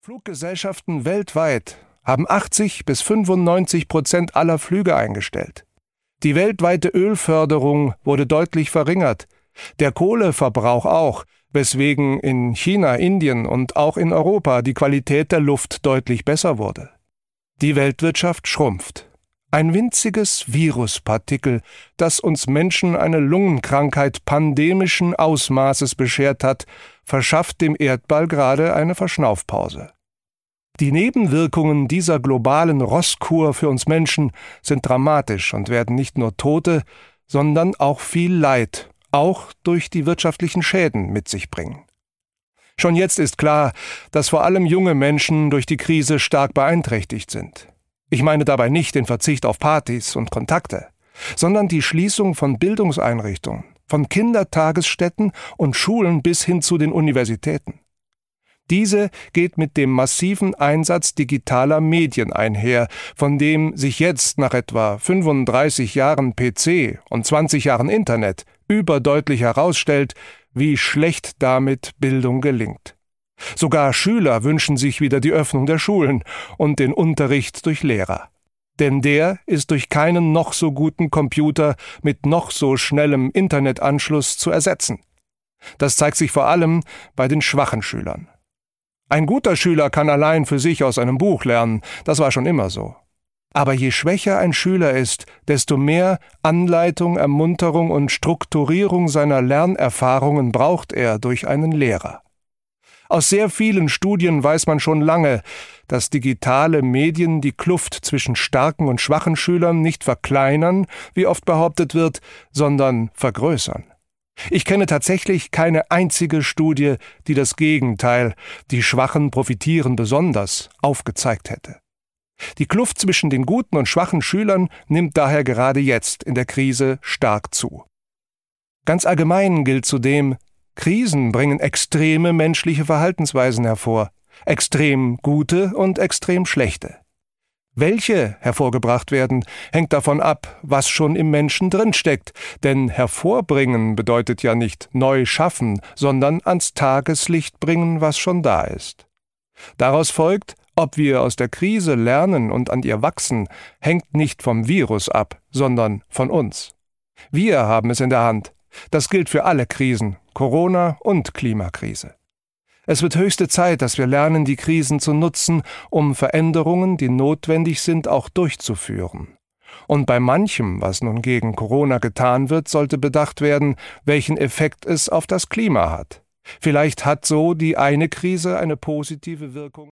Fluggesellschaften weltweit haben 80-95% aller Flüge eingestellt. Die weltweite Ölförderung wurde deutlich verringert, der Kohleverbrauch auch, weswegen in China, Indien und auch in Europa die Qualität der Luft deutlich besser wurde. Die Weltwirtschaft schrumpft. Ein winziges Viruspartikel, das uns Menschen eine Lungenkrankheit pandemischen Ausmaßes beschert hat, verschafft dem Erdball gerade eine Verschnaufpause. Die Nebenwirkungen dieser globalen Rosskur für uns Menschen sind dramatisch und werden nicht nur Tote, sondern auch viel Leid, auch durch die wirtschaftlichen Schäden mit sich bringen. Schon jetzt ist klar, dass vor allem junge Menschen durch die Krise stark beeinträchtigt sind. Ich meine dabei nicht den Verzicht auf Partys und Kontakte, sondern die Schließung von Bildungseinrichtungen, von Kindertagesstätten und Schulen bis hin zu den Universitäten. Diese geht mit dem massiven Einsatz digitaler Medien einher, von dem sich jetzt nach etwa 35 Jahren PC und 20 Jahren Internet überdeutlich herausstellt, wie schlecht damit Bildung gelingt. Sogar Schüler wünschen sich wieder die Öffnung der Schulen und den Unterricht durch Lehrer. Denn der ist durch keinen noch so guten Computer mit noch so schnellem Internetanschluss zu ersetzen. Das zeigt sich vor allem bei den schwachen Schülern. Ein guter Schüler kann allein für sich aus einem Buch lernen, das war schon immer so. Aber je schwächer ein Schüler ist, desto mehr Anleitung, Ermunterung und Strukturierung seiner Lernerfahrungen braucht er durch einen Lehrer. Aus sehr vielen Studien weiß man schon lange, dass digitale Medien die Kluft zwischen starken und schwachen Schülern nicht verkleinern, wie oft behauptet wird, sondern vergrößern. Ich kenne tatsächlich keine einzige Studie, die das Gegenteil, die Schwachen profitieren besonders, aufgezeigt hätte. Die Kluft zwischen den guten und schwachen Schülern nimmt daher gerade jetzt in der Krise stark zu. Ganz allgemein gilt zudem, Krisen bringen extreme menschliche Verhaltensweisen hervor, extrem gute und extrem schlechte. Welche hervorgebracht werden, hängt davon ab, was schon im Menschen drinsteckt, denn hervorbringen bedeutet ja nicht neu schaffen, sondern ans Tageslicht bringen, was schon da ist. Daraus folgt, ob wir aus der Krise lernen und an ihr wachsen, hängt nicht vom Virus ab, sondern von uns. Wir haben es in der Hand. Das gilt für alle Krisen, Corona- und Klimakrise. Es wird höchste Zeit, dass wir lernen, die Krisen zu nutzen, um Veränderungen, die notwendig sind, auch durchzuführen. Und bei manchem, was nun gegen Corona getan wird, sollte bedacht werden, welchen Effekt es auf das Klima hat. Vielleicht hat so die eine Krise eine positive Wirkung.